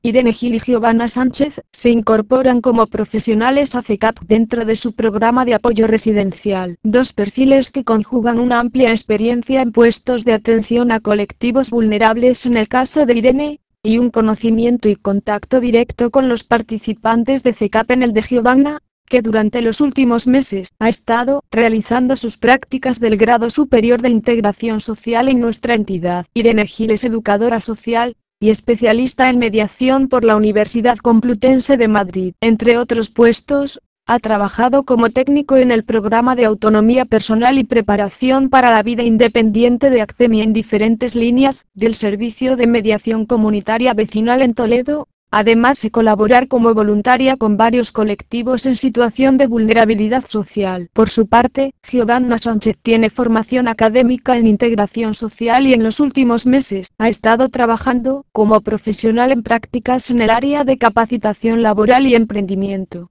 Irene Gil y Giovanna Sánchez, se incorporan como profesionales a CECAP dentro de su programa de apoyo residencial. Dos perfiles que conjugan una amplia experiencia en puestos de atención a colectivos vulnerables en el caso de Irene, y un conocimiento y contacto directo con los participantes de CECAP en el de Giovanna, que durante los últimos meses ha estado realizando sus prácticas del grado superior de integración social en nuestra entidad. Irene Gil es educadora social y especialista en mediación por la Universidad Complutense de Madrid. Entre otros puestos, ha trabajado como técnico en el programa de autonomía personal y preparación para la vida independiente de ACCEMI en diferentes líneas del servicio de mediación comunitaria vecinal en Toledo, además de colaborar como voluntaria con varios colectivos en situación de vulnerabilidad social. Por su parte, Giovanna Sánchez tiene formación académica en integración social y en los últimos meses ha estado trabajando como profesional en prácticas en el área de capacitación laboral y emprendimiento.